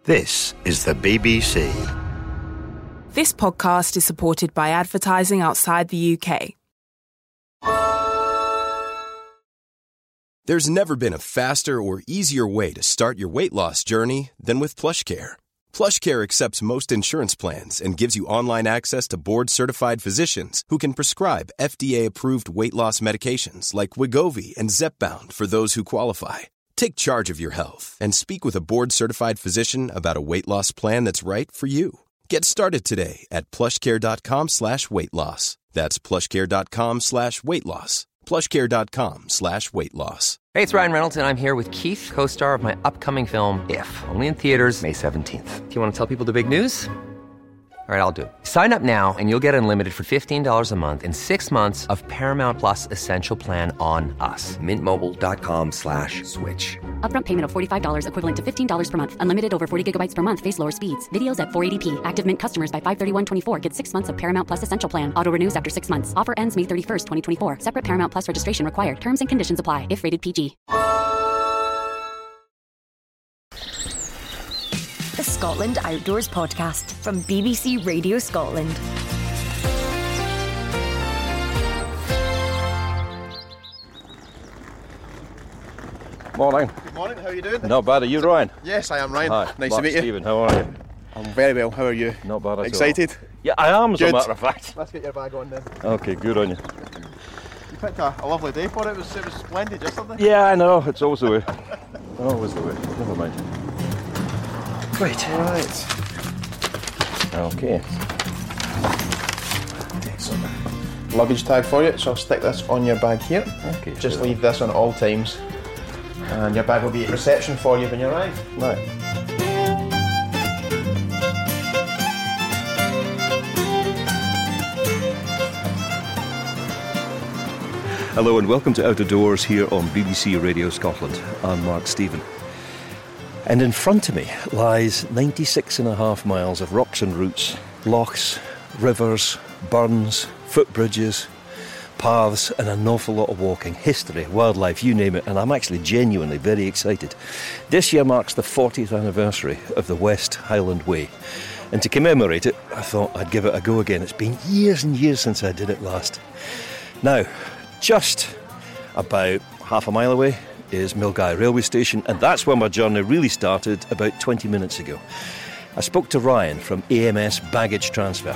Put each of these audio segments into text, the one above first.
This is the BBC. This podcast is supported by advertising outside the UK. There's never been a faster or easier way to start your weight loss journey than with PlushCare. PlushCare accepts most insurance plans and gives you online access to board-certified physicians who can prescribe FDA-approved weight loss medications like Wegovy and Zepbound for those who qualify. Take charge of your health and speak with a board-certified physician about a weight loss plan that's right for you. Get started today at plushcare.com/weight loss. That's plushcare.com/weight loss. plushcare.com/weight loss. Hey, it's Ryan Reynolds, and I'm here with Keith, co-star of my upcoming film, If, only in theaters May 17th. Do you want to tell people the big news? All right, I'll do it. Sign up now and you'll get unlimited for $15 a month and 6 months of Paramount Plus Essential Plan on us. MintMobile.com/switch. Upfront payment of $45 equivalent to $15 per month. Unlimited over 40 gigabytes per month. Face lower speeds. Videos at 480p. Active Mint customers by 531.24 get 6 months of Paramount Plus Essential Plan. Auto renews after 6 months. Offer ends May 31st, 2024. Separate Paramount Plus registration required. Terms and conditions apply if rated PG. The Scotland Outdoors Podcast from BBC Radio Scotland. Morning. Good morning, how are you doing? Not bad, are you Ryan? Yes, I am Ryan. Hi, Nice Mark to meet you. Stephen, how are you? I'm very well, how are you? Not bad at all. Excited? Yeah, I am, as a Good. matter of fact. Let's get your bag on then. Okay, good on you. You picked a lovely day for it, it was splendid yesterday. Yeah, I know, it's always the way. Always the way, never mind. Right. Right. Okay. Excellent. Luggage tag for you, so I'll stick this on your bag here. Okay. Just sure. leave this on all times. And your bag will be at reception for you when you arrive. Right. Hello and welcome to Out of Doors here on BBC Radio Scotland. I'm Mark Stephen. And in front of me lies 96.5 miles of rocks and roots, lochs, rivers, burns, footbridges, paths and an awful lot of walking, history, wildlife, you name it, and I'm actually genuinely very excited. This year marks the 40th anniversary of the West Highland Way, and to commemorate it I thought I'd give it a go again. It's been years and years since I did it last. Now, just about half a mile away is Milngavie railway station, and that's where my journey really started about 20 minutes ago. I spoke to Ryan from AMS Baggage Transfer.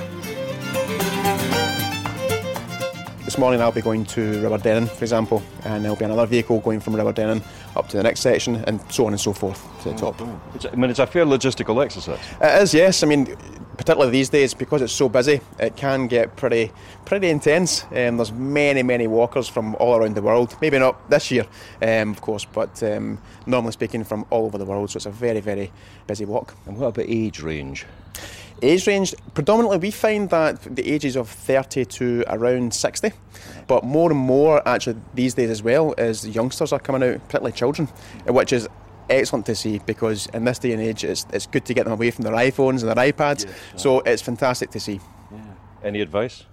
This morning I'll be going to Riverdennan, for example, and there'll be another vehicle going from Riverdennan up to the next section, and so on and so forth to the top. It's a fair logistical exercise. It is, yes. I mean, particularly these days, because it's so busy, it can get pretty intense. There's many walkers from all around the world. Maybe not this year, of course, but normally speaking, from all over the world. So it's a very busy walk. And what about age range? Age range, predominantly we find that the ages of 30 to around 60, but more and more actually these days as well as youngsters are coming out, particularly children, which is excellent to see, because in this day and age it's good to get them away from their iPhones and their iPads, so it's fantastic to see. Yeah. Any advice?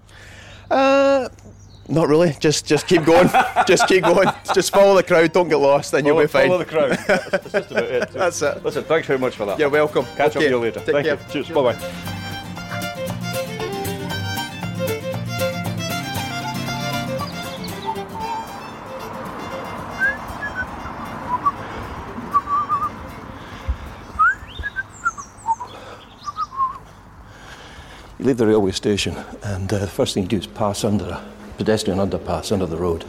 Not really, just keep going, just keep going, just follow the crowd, don't get lost and you'll be fine. Follow the crowd, that's just about it. That's it. Listen, thanks very much for that. You're welcome. Catch up Okay. with you later. Take Thank care. you. Cheers, bye-bye. You leave the railway station and the first thing you do is pass under a pedestrian underpass under the road.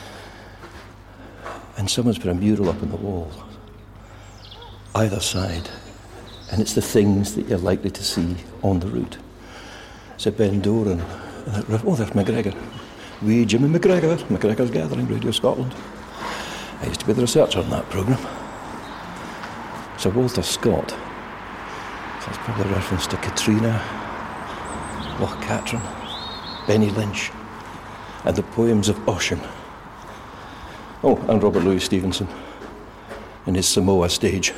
And someone's put a mural up on the wall, either side, and it's the things that you're likely to see on the route. So Ben Doran, oh, there's McGregor. Wee Jimmy McGregor, McGregor's Gathering, Radio Scotland. I used to be the researcher on that programme. Sir Walter Scott, so that's probably a reference to Katrina, Loch Katrine, Benny Lynch, and the poems of Ossian. Oh, and Robert Louis Stevenson in his Samoa stage.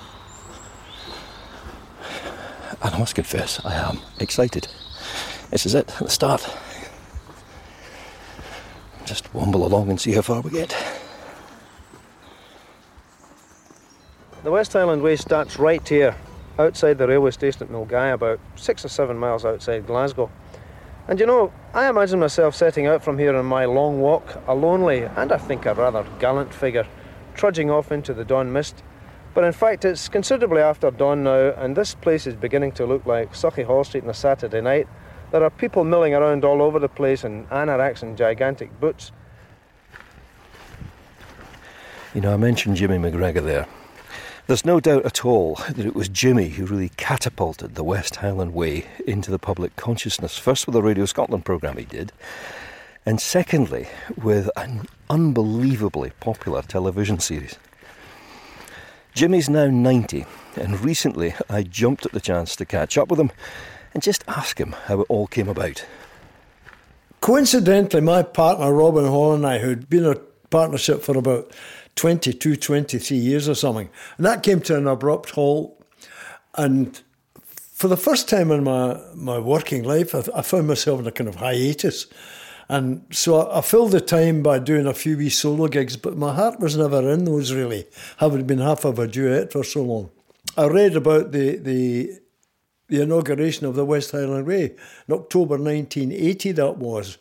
And I must confess, I am excited. This is it, the start. Just wamble along and see how far we get. The West Highland Way starts right here outside the railway station at Milngavie, about 6 or 7 miles outside Glasgow. And you know, I imagine myself setting out from here on my long walk, a lonely and I think a rather gallant figure, trudging off into the dawn mist. But in fact, it's considerably after dawn now, and this place is beginning to look like Sauchiehall Street on a Saturday night. There are people milling around all over the place in anoraks and gigantic boots. You know, I mentioned Jimmy McGregor there. There's no doubt at all that it was Jimmy who really catapulted the West Highland Way into the public consciousness, first with the Radio Scotland programme he did, and secondly with an unbelievably popular television series. Jimmy's now 90, and recently I jumped at the chance to catch up with him and just ask him how it all came about. Coincidentally, my partner Robin Hall and I, who'd been in a partnership for about 22, 23 years or something, and that came to an abrupt halt. And for the first time in my working life, I found myself in a kind of hiatus. And so I filled the time by doing a few wee solo gigs, but my heart was never in those, really, having been half of a duet for so long. I read about the inauguration of the West Highland Way in October 1980, that was.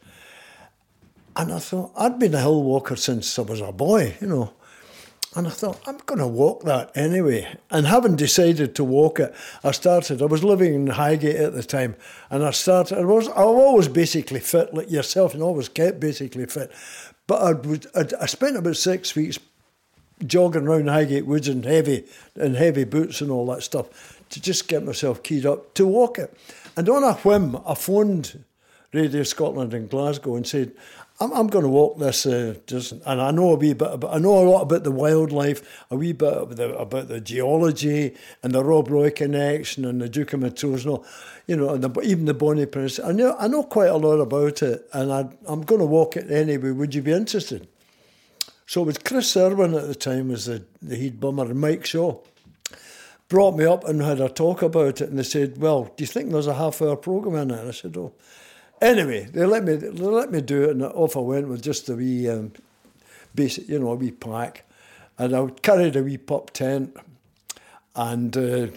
And I thought, I'd been a hill walker since I was a boy, you know. And I thought, I'm going to walk that anyway. And having decided to walk it, I was living in Highgate at the time, and I was always basically fit, like yourself, and always kept basically fit. But I spent about 6 weeks jogging around Highgate Woods in heavy boots and all that stuff to just get myself keyed up to walk it. And on a whim, I phoned Radio Scotland in Glasgow and said, I'm going to walk this, and I know I know a lot about the wildlife, a wee bit about the geology and the Rob Roy connection and the Duke of Montrose and all, you know, and even the Bonnie Prince. I know quite a lot about it, and I'm going to walk it anyway. Would you be interested? So it was Chris Irwin at the time was the head bummer, and Mike Shaw brought me up and had a talk about it, and they said, well, do you think there's a half-hour programme in it? And I said, oh. Anyway, they let me do it, and off I went with just a wee basic, you know, a wee pack, and I carried a wee pop tent, and a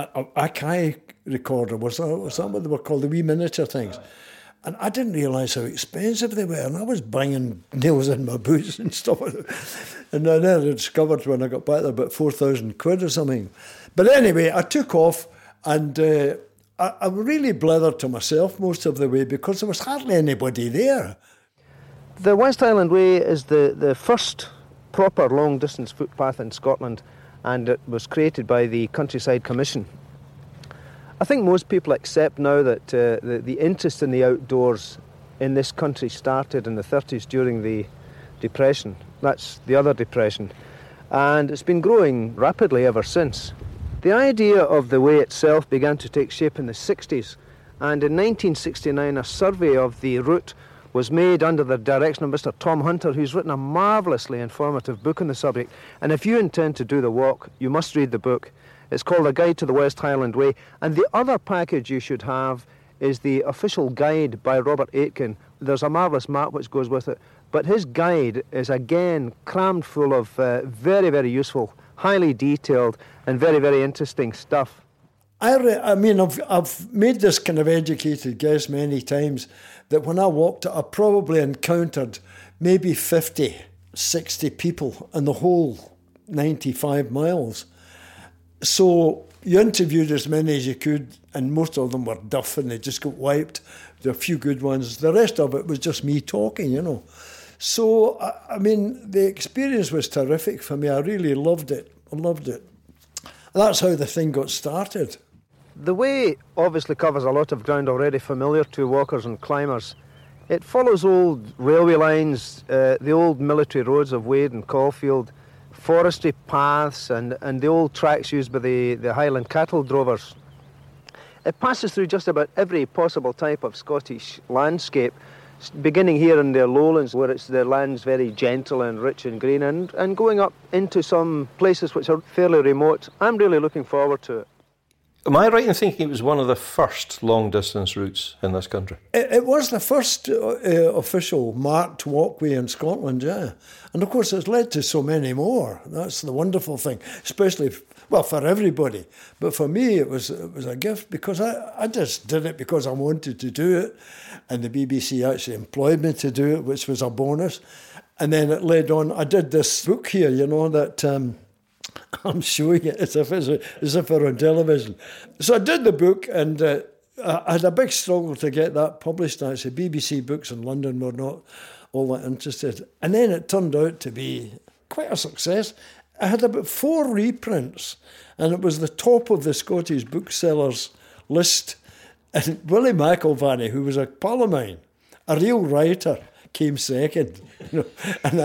Akai recorder was that what they were called, the wee miniature things, and I didn't realise how expensive they were, and I was banging nails in my boots and stuff, and then I discovered when I got back there about 4,000 quid or something. But anyway, I took off, and I really blethered to myself most of the way because there was hardly anybody there. The West Highland Way is the first proper long-distance footpath in Scotland, and it was created by the Countryside Commission. I think most people accept now that the interest in the outdoors in this country started in the 30s during the Depression. That's the other depression. And it's been growing rapidly ever since. The idea of the way itself began to take shape in the 60s, and in 1969 a survey of the route was made under the direction of Mr. Tom Hunter, who's written a marvellously informative book on the subject. And if you intend to do the walk, you must read the book. It's called A Guide to the West Highland Way. And the other package you should have is the official guide by Robert Aitken. There's a marvellous map which goes with it, but his guide is again crammed full of very, very useful, highly detailed and very, very interesting stuff. I mean, I've made this kind of educated guess many times that when I walked it, I probably encountered maybe 50, 60 people in the whole 95 miles. So you interviewed as many as you could, and most of them were duff and they just got wiped. There were a few good ones. The rest of it was just me talking, you know. So, I mean, the experience was terrific for me. I really loved it. I loved it. That's how the thing got started. The way obviously covers a lot of ground already familiar to walkers and climbers. It follows old railway lines, the old military roads of Wade and Caulfield, forestry paths and the old tracks used by the Highland cattle drovers. It passes through just about every possible type of Scottish landscape, beginning here in the lowlands where the land's very gentle and rich and green, and going up into some places which are fairly remote. I'm really looking forward to it. Am I right in thinking it was one of the first long-distance routes in this country? It was the first official marked walkway in Scotland, yeah. And of course it's led to so many more. That's the wonderful thing, especially Well, for everybody. But for me, it was a gift because I just did it because I wanted to do it. And the BBC actually employed me to do it, which was a bonus. And then it led on. I did this book here, that I'm showing it as if it were on television. So I did the book, and I had a big struggle to get that published, actually. BBC Books in London were not all that interested. And then it turned out to be quite a success. I had about 4 reprints, and it was the top of the Scottish booksellers list. And Willie McIlvanney, who was a pal of mine, a real writer, came second. And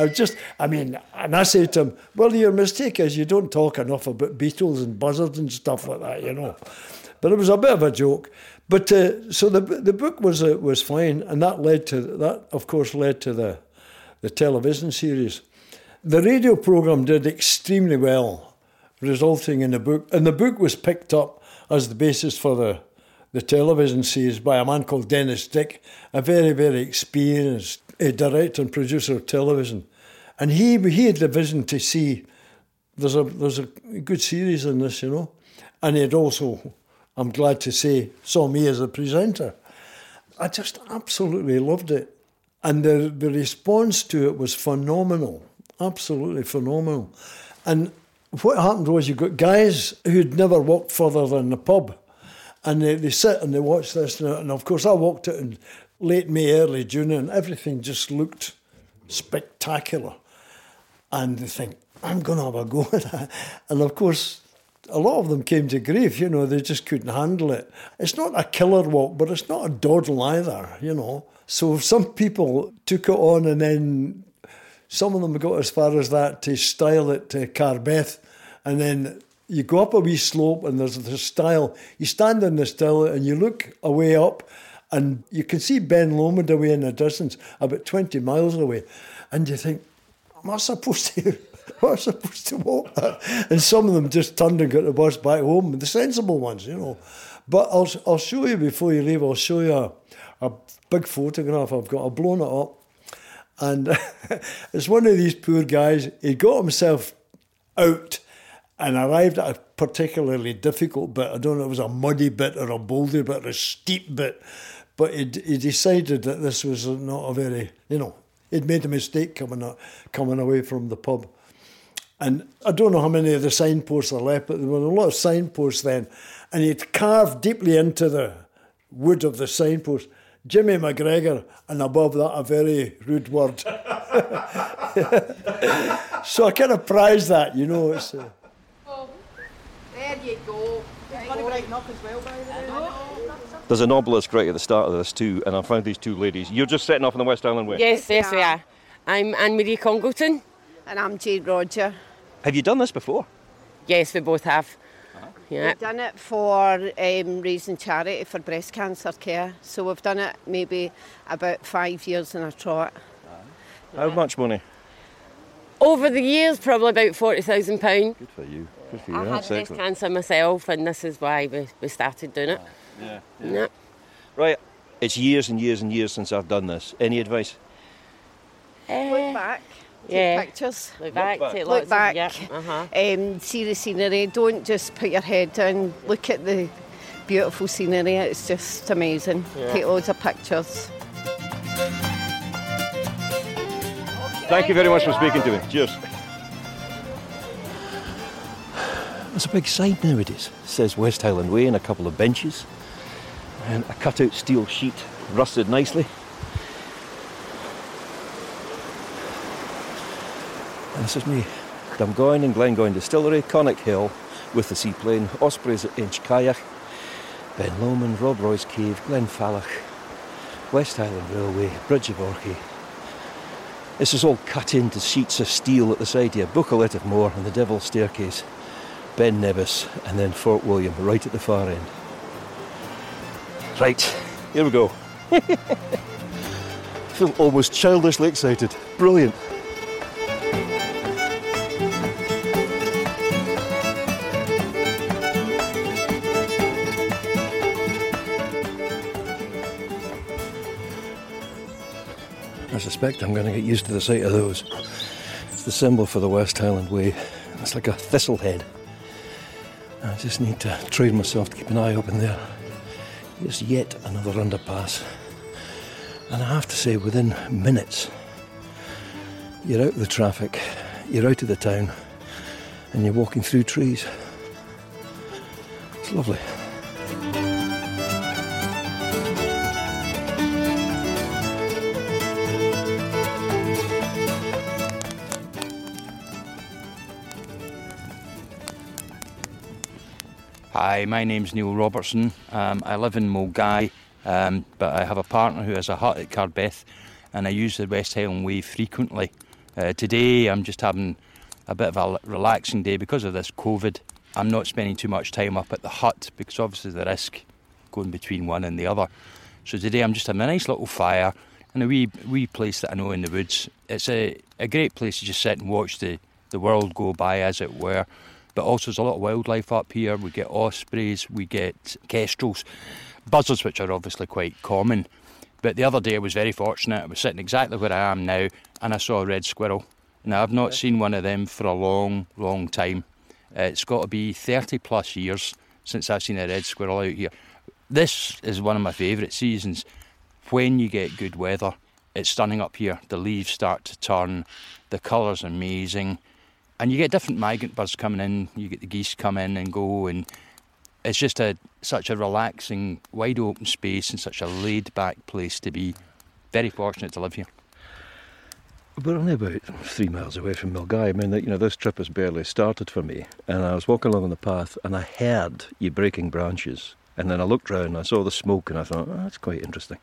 and I said to him, well, your mistake is you don't talk enough about beetles and buzzards and stuff like that, But it was a bit of a joke. But so the book was fine, and that of course led to the television series. The radio programme did extremely well, resulting in a book. And the book was picked up as the basis for the television series by a man called Dennis Dick, a very, very experienced director and producer of television. And he had the vision to see there's a good series in this, And he had also, I'm glad to say, saw me as a presenter. I just absolutely loved it. And the response to it was phenomenal. Absolutely phenomenal. And what happened was you got guys who'd never walked further than the pub, and they sit and they watch this. And of course, I walked it in late May, early June, and everything just looked spectacular. And they think, I'm going to have a go at that. And of course, a lot of them came to grief, they just couldn't handle it. It's not a killer walk, but it's not a dawdle either, So some people took it on, and then some of them got as far as that to style it to Carbeth, and then you go up a wee slope and there's the stile. You stand in the stile and you look away up and you can see Ben Lomond away in the distance, about 20 miles away, and you think, am I supposed to walk that? And some of them just turned and got the bus back home, the sensible ones, But I'll show you before you leave, I'll show you a big photograph I've got. I've blown it up. And it's one of these poor guys. He got himself out and arrived at a particularly difficult bit. I don't know if it was a muddy bit or a boulder bit or a steep bit. But he decided that this was not a very, he'd made a mistake coming away from the pub. And I don't know how many of the signposts are left, but there were a lot of signposts then. And he'd carved deeply into the wood of the signpost, Jimmy McGregor, and above that a very rude word. So I kind of prize that, It's, Oh, there you go. Right knock as well, by the way. There's an obelisk right at the start of this too, and I found these two ladies. You're just setting off on the West Island Way? Yes, we are. I'm Anne-Marie Congleton. And I'm Jade Roger. Have you done this before? Yes, we both have. Yeah. We've done it for raising charity for breast cancer care. So we've done it maybe about 5 years in a trot. How much money? Over the years, probably about £40,000. Good for you. Good for you. I That's had breast excellent. cancer myself, and this is why we started doing it. Yeah. Right. It's years and years and years since I've done this. Any advice? Look back. Take pictures. Look back. Take Look lots back. Of, see the scenery. Don't just put your head down. Look at the beautiful scenery. It's just amazing. Yeah. Take loads of pictures. Thank you very much for speaking to me. Cheers. There's a big sign nowadays. It says West Highland Way and a couple of benches and a cut-out steel sheet, rusted nicely. And this is me. Dumgoyne and Glengoyne Distillery, Connick Hill with the seaplane, Ospreys at Inchcailloch, Ben Lomond, Rob Roy's Cave, Glenfalloch, West Highland Railway, Bridge of Orchy. This is all cut into sheets of steel at the side here. Buccleuch of Moor and the Devil's Staircase, Ben Nevis, and then Fort William right at the far end. Right, here we go. I feel almost childishly excited. Brilliant. I suspect I'm going to get used to the sight of those. It's the symbol for the West Highland Way. It's like a thistle head. I just need to train myself to keep an eye open there. Here's yet another underpass. And I have to say, within minutes, you're out of the traffic, you're out of the town, and you're walking through trees. It's lovely. Hi, my name's Neil Robertson. I live in Mulgai, but I have a partner who has a hut at Carbeth, and I use the West Highland Way frequently. Today I'm just having a bit of a relaxing day because of this COVID. I'm not spending too much time up at the hut because obviously the risk going between one and the other. So today I'm just having a nice little fire and a wee place that I know in the woods. It's a great place to just sit and watch the world go by, as it were. But also there's a lot of wildlife up here. We get ospreys, we get kestrels, buzzards, which are obviously quite common. But the other day I was very fortunate. I was sitting exactly where I am now and I saw a red squirrel. Now, I've not seen one of them for a long, long time. It's got to be 30 plus years since I've seen a red squirrel out here. This is one of my favourite seasons. When you get good weather, it's stunning up here. The leaves start to turn, the colour's amazing. And you get different migrant birds coming in, you get the geese come in and go, and it's just such a relaxing, wide open space and such a laid back place to be. Very fortunate to live here. We're only about 3 miles away from Milngavie. I mean, this trip has barely started for me, and I was walking along on the path and I heard you breaking branches, and then I looked round and I saw the smoke and I thought, oh, that's quite interesting.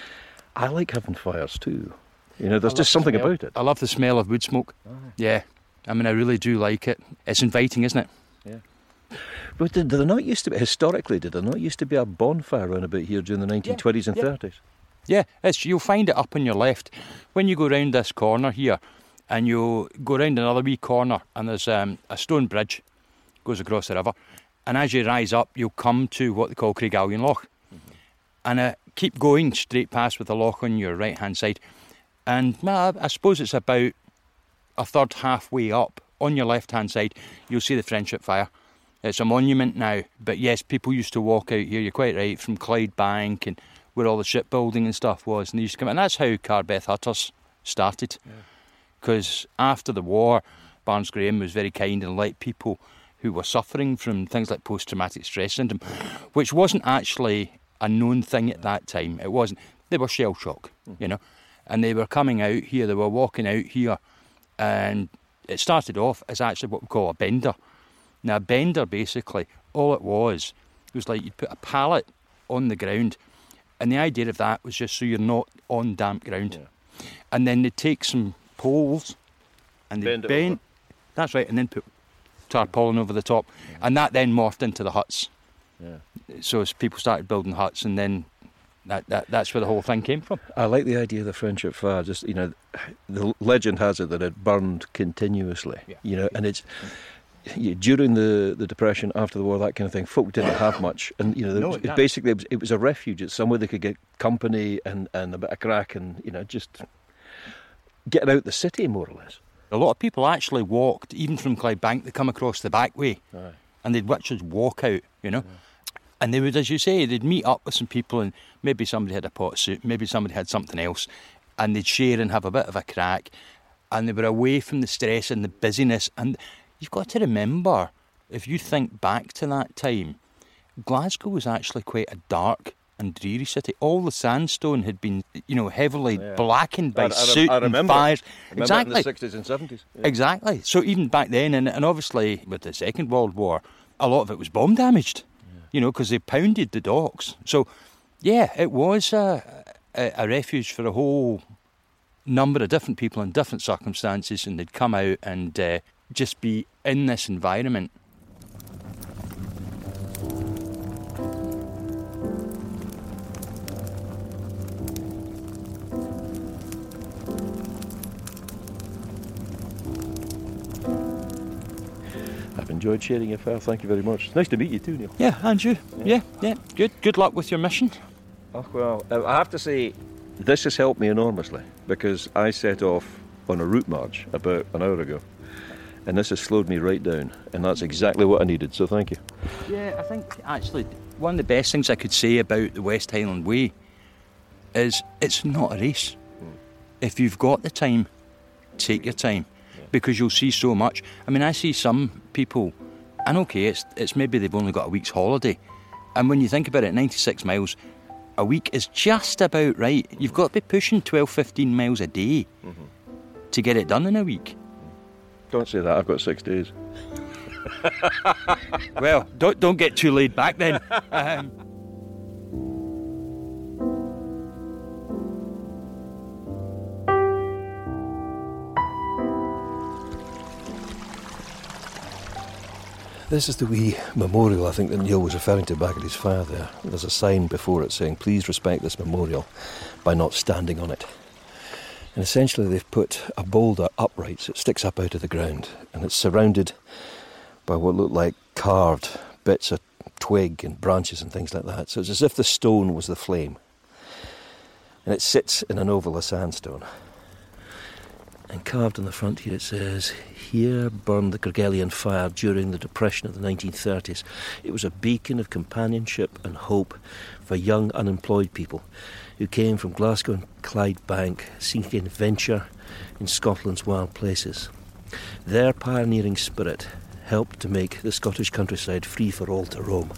I like having fires too. There's just something about it. I love the smell of wood smoke. Oh. Yeah. I really do like it. It's inviting, isn't it? Yeah. But did there not used to be, historically, a bonfire around about here during the 1920s and 30s? Yeah, you'll find it up on your left. When you go round this corner here, and you go round another wee corner, and there's a stone bridge goes across the river, and as you rise up, you'll come to what they call Craigavon Loch. Mm-hmm. And keep going straight past with the loch on your right-hand side. And I suppose it's about a third halfway up on your left-hand side, you'll see the Friendship Fire. It's a monument now, but yes, people used to walk out here, you're quite right, from Clydebank and where all the shipbuilding and stuff was, and they used to come, and that's how Carbeth Hutters started. Because after the war, Barnes Graham was very kind and let people who were suffering from things like post-traumatic stress syndrome, which wasn't actually a known thing at that time. It wasn't. They were shell shock, and they were coming out here, they were walking out here. And it started off as actually what we call a bender. Now, a bender, basically, all it was like you'd put a pallet on the ground, and the idea of that was just so you're not on damp ground. Yeah. And then they'd take some poles and they'd bend. That's right, and then put tarpaulin over the top. Yeah. And that then morphed into the huts. Yeah. So as people started building huts, and then that's where the whole thing came from. I like the idea of the Friendship Fire. Just the legend has it that it burned continuously. Yeah. And it's during the Depression, after the war, that kind of thing. Folk didn't have much, and it was a refuge. It's somewhere they could get company and a bit of crack, and just getting out the city, more or less. A lot of people actually walked, even from Clydebank. They come across the back way, and they'd just walk out. Yeah. And they would, as you say, they'd meet up with some people, and maybe somebody had a pot of soup, maybe somebody had something else, and they'd share and have a bit of a crack, and they were away from the stress and the busyness. And you've got to remember, if you think back to that time, Glasgow was actually quite a dark and dreary city. All the sandstone had been, heavily blackened by soot and fires. Exactly. In the 60s and 70s. Yeah. Exactly. So even back then, and obviously with the Second World War, a lot of it was bomb damaged. Because they pounded the docks. So, yeah, it was a refuge for a whole number of different people in different circumstances, and they'd come out and just be in this environment. I've enjoyed sharing your fire. Thank you very much. It's nice to meet you too, Neil. Yeah, and you. Yeah. Good luck with your mission. Oh, well, I have to say, this has helped me enormously, because I set off on a route march about an hour ago, And this has slowed me right down, and that's exactly what I needed, so thank you. Yeah, I think actually one of the best things I could say about the West Highland Way is it's not a race. If you've got the time, take your time, because you'll see so much. I mean, I see some people, and okay, it's maybe they've only got a week's holiday, and when you think about it, 96 miles a week is just about right. You've got to be pushing 12, 15 miles a day to get it done in a week. Don't say that, I've got 6 days. Well, don't get too laid back then. This is the wee memorial I think that Neil was referring to back at his fire there. There's a sign before it saying, please respect this memorial by not standing on it. And essentially they've put a boulder upright so it sticks up out of the ground, and it's surrounded by what look like carved bits of twig and branches and things like that. So it's as if the stone was the flame. And it sits in an oval of sandstone. And carved on the front here it says, here burned the Kerguelen fire during the Depression of the 1930s. It was a beacon of companionship and hope for young unemployed people who came from Glasgow and Clydebank seeking adventure in Scotland's wild places. Their pioneering spirit helped to make the Scottish countryside free for all to roam.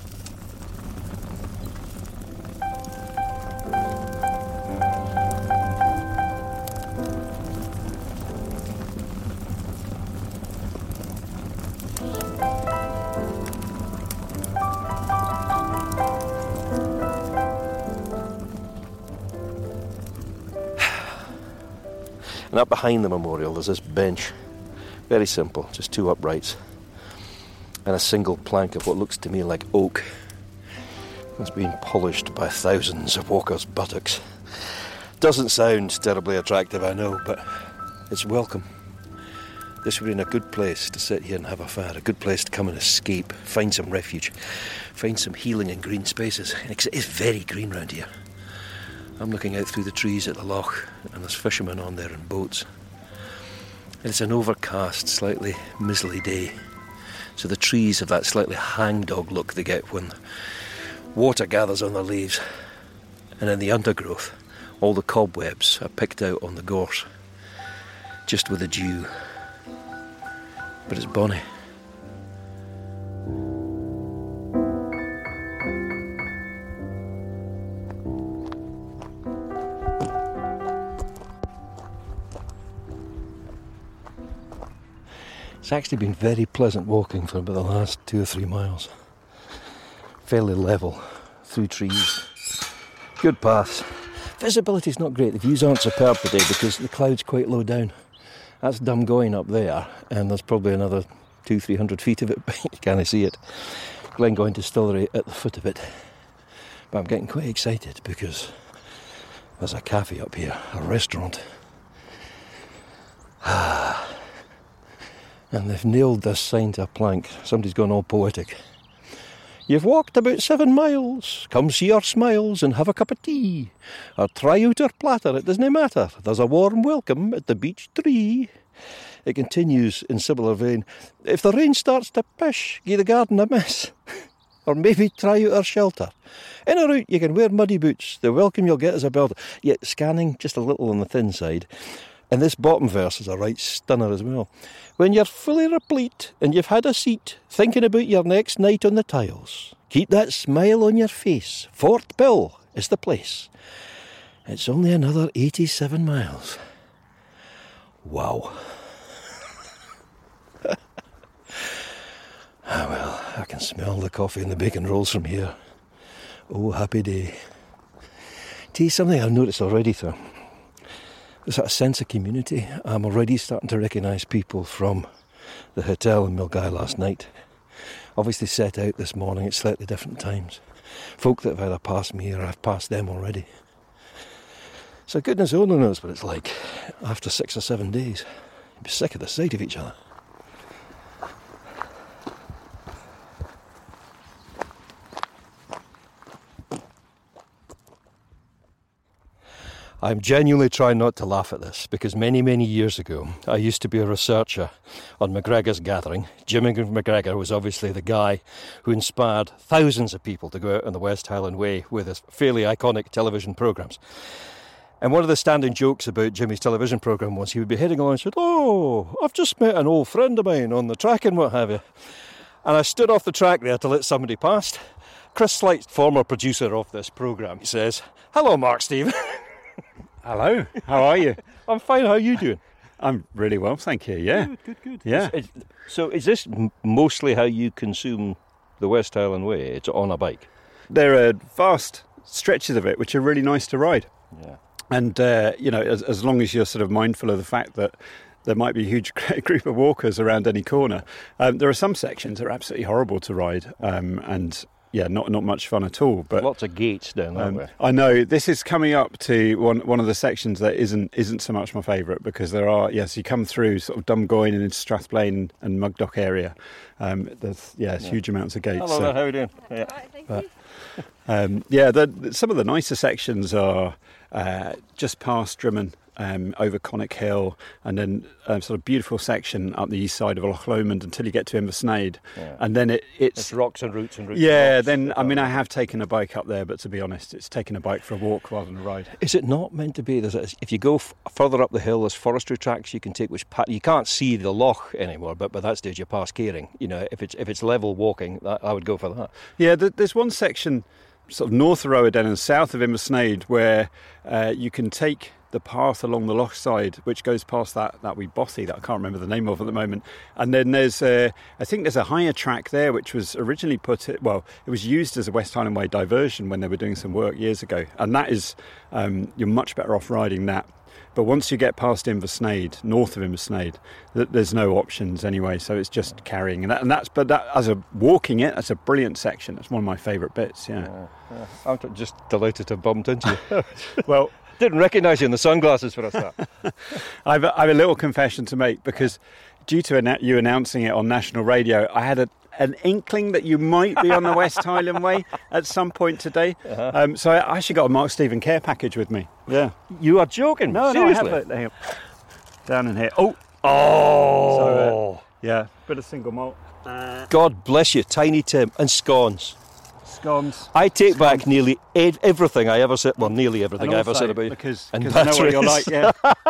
And up behind the memorial there's this bench, very simple, just two uprights and a single plank of what looks to me like oak. It's been polished by thousands of walkers' buttocks. Doesn't sound terribly attractive, I know, but it's welcome. This would be in a good place to sit here and have a fire, a good place to come and escape, find some refuge, find some healing in green spaces. It is very green round here. I'm looking out through the trees at the loch, and there's fishermen on there in boats. It's an overcast, slightly mizzly day, so the trees have that slightly hangdog look they get when water gathers on the leaves. And in the undergrowth, all the cobwebs are picked out on the gorse, just with the dew. But it's bonny. It's actually been very pleasant walking for about the last 2 or 3 miles. Fairly level, through trees, good paths. Visibility's not great, the views aren't superb today because the cloud's quite low down. That's Dumgoyne up there, and there's probably another 200-300 feet of it, but you can't see it. Glengoyne Distillery at the foot of it. But I'm getting quite excited because there's a cafe up here, a restaurant. And they've nailed this sign to a plank. Somebody's gone all poetic. You've walked about 7 miles. Come see our smiles and have a cup of tea. Or try out our platter, it doesn't matter. There's a warm welcome at the beech tree. It continues in similar vein. If the rain starts to pish, gie the garden a miss. Or maybe try out our shelter. In or out, you can wear muddy boots. The welcome you'll get is a belter. Yet scanning just a little on the thin side. And this bottom verse is a right stunner as well. When you're fully replete and you've had a seat, thinking about your next night on the tiles, keep that smile on your face. Fort Bill is the place. It's only another 87 miles. Wow. Well, I can smell the coffee and the bacon rolls from here. Oh, happy day. Tell you something I've noticed already, though. There's a sense of community. I'm already starting to recognise people from the hotel in Milngavie last night. Obviously set out this morning at slightly different times. Folk that have either passed me or I've passed them already. So goodness only knows what it's like after 6 or 7 days. You'd be sick of the sight of each other. I'm genuinely trying not to laugh at this because many, many years ago, I used to be a researcher on McGregor's Gathering. Jimmy McGregor was obviously the guy who inspired thousands of people to go out on the West Highland Way with his fairly iconic television programmes. And one of the standing jokes about Jimmy's television programme was he would be heading along and said, "Oh, I've just met an old friend of mine on the track and what have you." And I stood off the track there to let somebody past. Chris Slight, former producer of this programme, he says, "Hello, Mark Stephen." Hello, how are you? I'm fine, how are you doing? I'm really well, thank you, yeah. Good. Yeah. So is this mostly how you consume the West Highland Way? It's on a bike? There are vast stretches of it which are really nice to ride. Yeah. And, as long as you're sort of mindful of the fact that there might be a huge group of walkers around any corner, there are some sections that are absolutely horrible to ride, and yeah, not much fun at all. But lots of gates down that way. I know this is coming up to one of the sections that isn't so much my favourite, because there are you come through sort of Dumgoyne and into Strathblane and Mugdock area. There's huge amounts of gates. Hello there, how are you doing? Some of the nicer sections are just past Drimmen, over Connick Hill, and then sort of beautiful section up the east side of Loch Lomond until you get to Inversnaid, and then it's rocks and roots and roots. Yeah, and then I mean I have taken a bike up there, but to be honest, it's taking a bike for a walk rather than a ride. Is it not meant to be? If you go further up the hill, there's forestry tracks you can take, which you can't see the loch anymore, but by that stage you pass Caring. You know, if it's level walking, I would go for that. Yeah, there's one section sort of north of Rowarden and south of Inversnaid where you can take the path along the loch side, which goes past that wee bothy that I can't remember the name of at the moment. And then there's I think there's a higher track there, which was originally it was used as a West Highland Way diversion when they were doing some work years ago. And that is, you're much better off riding that. But once you get past Inversnaid, north of Inversnaid, there's no options anyway, so it's just carrying. But as a walking it, that's a brilliant section. It's one of my favourite bits, yeah. I'm just delighted to have bumped into you. Well, didn't recognise you in the sunglasses for a start. I have a little confession to make, because due to you announcing it on national radio, I had an inkling that you might be on the West Highland Way at some point today. So I actually got a Mark Stephen care package with me. Yeah. You are joking? No, seriously? I have it. Down in here. Oh! So, bit of single malt. God bless you, Tiny Tim. And scones. Scones. I take back nearly everything I ever said. Well, nearly everything I ever said about you. Because I know what you're like, yeah.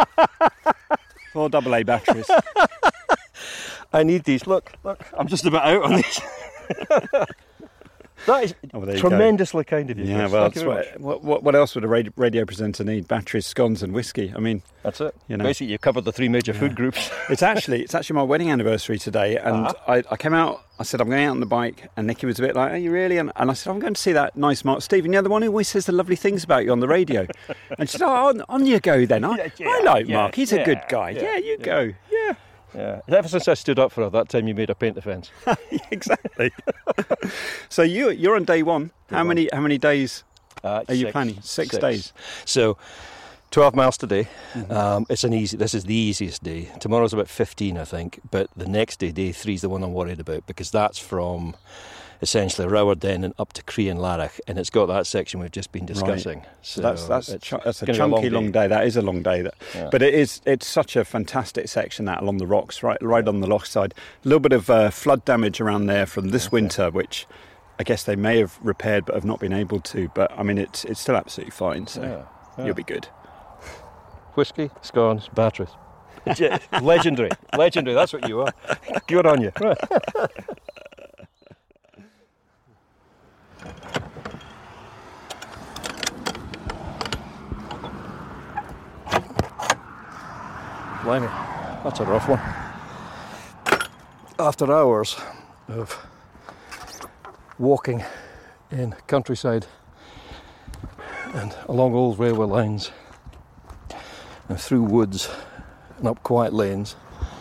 4 AA batteries. I need these. Look, I'm just about out on these. That is tremendously kind of you. Yeah, well, what else would a radio presenter need? Batteries, scones and whiskey. I mean, that's it. You know. Basically, you covered the 3 major food groups. It's actually my wedding anniversary today, and I came out. I said I'm going out on the bike, and Nikki was a bit like, "Are you really?" And I said, "I'm going to see that nice Mark Stephen, the one who always says the lovely things about you on the radio." And she said, "Oh, on you go then. I like Mark. He's a good guy. Yeah, you go. Yeah." Yeah. Ever since I stood up for her, that time you made her paint the fence. Exactly. So you're on day one. How many days are you planning? 6 days. So 12 miles today. Mm-hmm. This is the easiest day. Tomorrow's about 15, I think. But the next day 3 is the one I'm worried about, because that's from essentially Rowarden and up to Cree and Larach, and it's got that section we've just been discussing. Right. So that's a chunky long day. That is a long day. But it's such a fantastic section that along the rocks, right on the loch side. A little bit of flood damage around there from this winter, which I guess they may have repaired but have not been able to. But I mean, it's still absolutely fine. So you'll be good. Whiskey, scones, batteries. Legendary. That's what you are. Good on you. Right. Blimey, that's a rough one. After hours of walking in countryside and along old railway lines and through woods and up quiet lanes.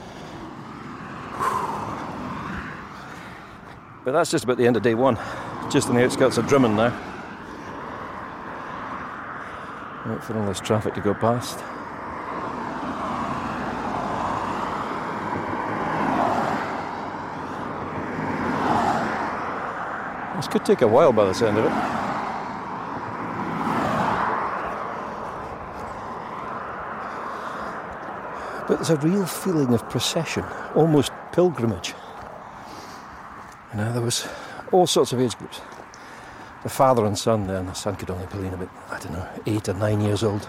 But that's just about the end of day one. Just on the outskirts of Drimmen now. Wait for all this traffic to go past. This could take a while by the sound of it. But there's a real feeling of procession, almost pilgrimage. You know, there was all sorts of age groups. The father and son there, and the son could only be about, 8 or 9 years old.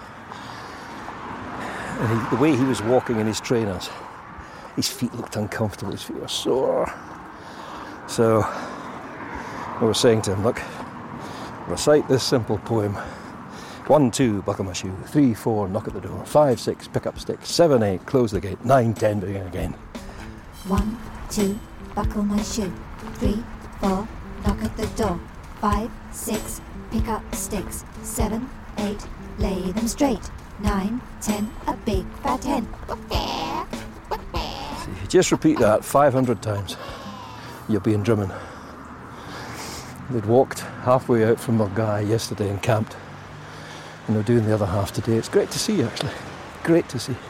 And the way he was walking in his trainers, his feet looked uncomfortable, his feet were sore. So we were saying to him, look, recite this simple poem. 1, 2, buckle my shoe. 3, 4, knock at the door. 5, 6, pick up sticks. 7, 8, close the gate. 9, 10, begin again. 1, 2, buckle my shoe. 3, 4, knock at the door. 5, 6, pick up sticks. 7, 8, lay them straight. 9, 10, a big fat hen. So if you just repeat that 500 times, you'll be in Drimmen. They'd walked halfway out from Mulgai yesterday and camped. And they're doing the other half today. It's great to see, actually. Great to see.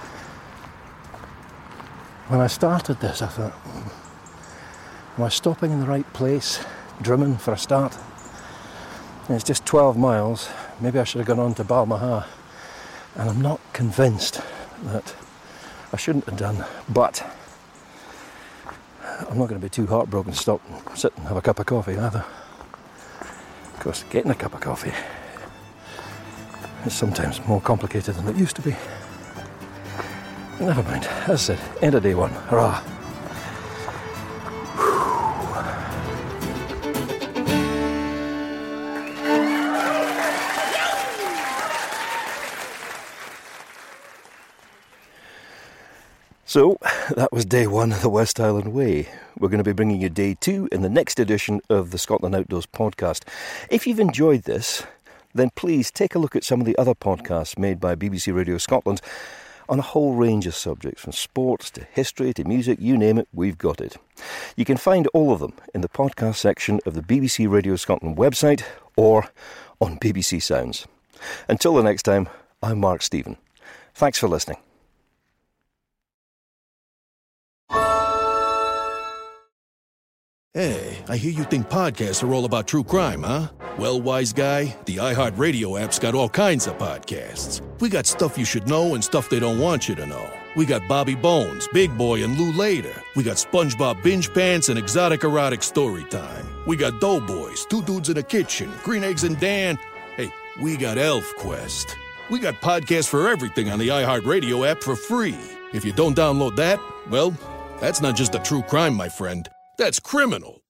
When I started this, I thought, am I stopping in the right place? Drimmen for a start. And it's just 12 miles. Maybe I should have gone on to Balmaha. And I'm not convinced that I shouldn't have done. But I'm not going to be too heartbroken to stop and sit and have a cup of coffee either. Of course, getting a cup of coffee is sometimes more complicated than it used to be. Never mind. As I said, end of day one. Hurrah! So, that was day one of the West Island Way. We're going to be bringing you day two in the next edition of the Scotland Outdoors podcast. If you've enjoyed this, then please take a look at some of the other podcasts made by BBC Radio Scotland on a whole range of subjects, from sports to history to music, you name it, we've got it. You can find all of them in the podcast section of the BBC Radio Scotland website or on BBC Sounds. Until the next time, I'm Mark Stephen. Thanks for listening. Hey, I hear you think podcasts are all about true crime, huh? Well, wise guy, the iHeartRadio app's got all kinds of podcasts. We got stuff you should know and stuff they don't want you to know. We got Bobby Bones, Big Boy, and Lou Later. We got SpongeBob Binge Pants and Exotic Erotic Story Time. We got Doughboys, Two Dudes in a Kitchen, Green Eggs and Dan. Hey, we got Elf Quest. We got podcasts for everything on the iHeartRadio app for free. If you don't download that, well, that's not just a true crime, my friend. That's criminal.